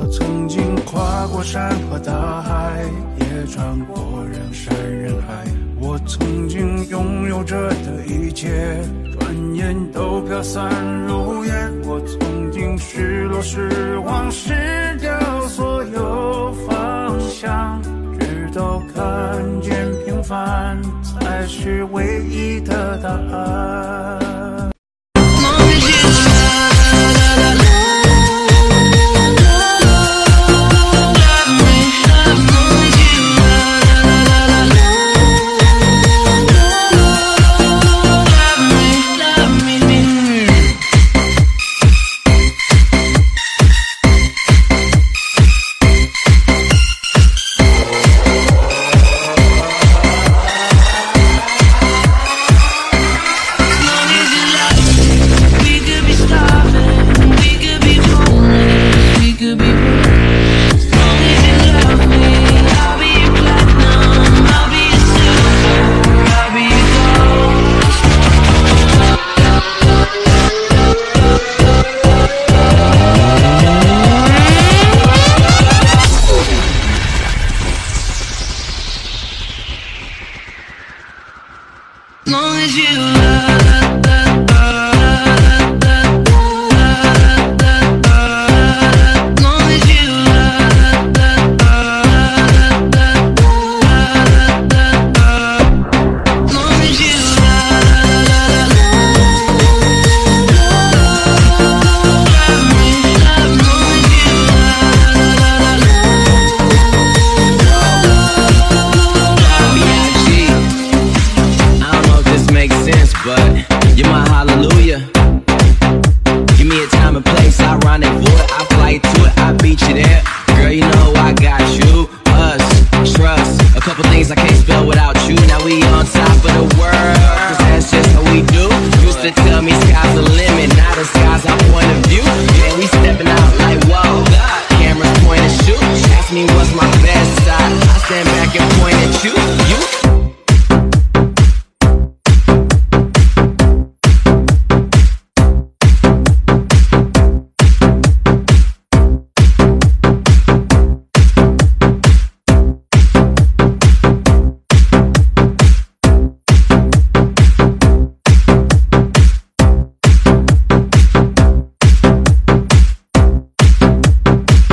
曾经跨过山和大海，也穿过人山人海。我曾经拥有着的一切，转眼都飘散如烟。我曾经失落失望失掉所有方向，直到看见平凡才是唯一的答案。 I can't spell without you. Now we on top of the world, 'cause that's just how we do. Used to tell me sky's the limit.